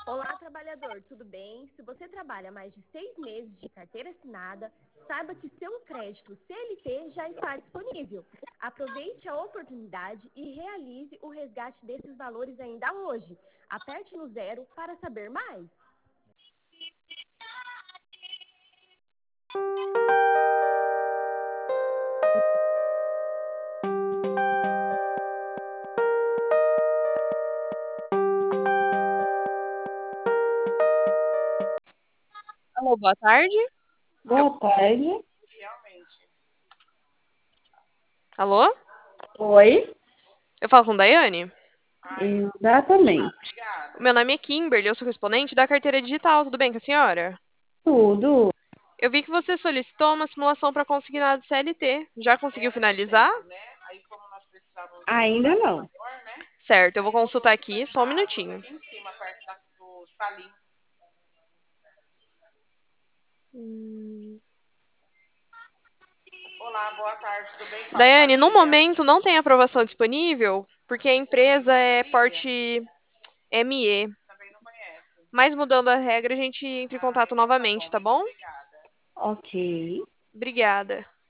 Olá, trabalhador, tudo bem? Se você trabalha mais de 6 meses de carteira assinada, saiba que seu crédito CLT já está disponível. Aproveite a oportunidade e realize o resgate desses valores ainda hoje. Aperte no 0 para saber mais. Alô, boa tarde. Boa tarde. Alô? Oi, Eu falo com Daiane? exatamente. O meu nome é Kimberly, eu sou correspondente da carteira digital. Tudo bem com a senhora? Tudo. Eu vi que você solicitou uma simulação para consignado CLT. Já conseguiu finalizar? Ainda não. Certo, eu vou consultar aqui, só um minutinho. Daiane, no momento não tem aprovação disponível, porque a empresa é porte ME. Mas mudando a regra, a gente entra em contato novamente, tá bom? Ok. Obrigada.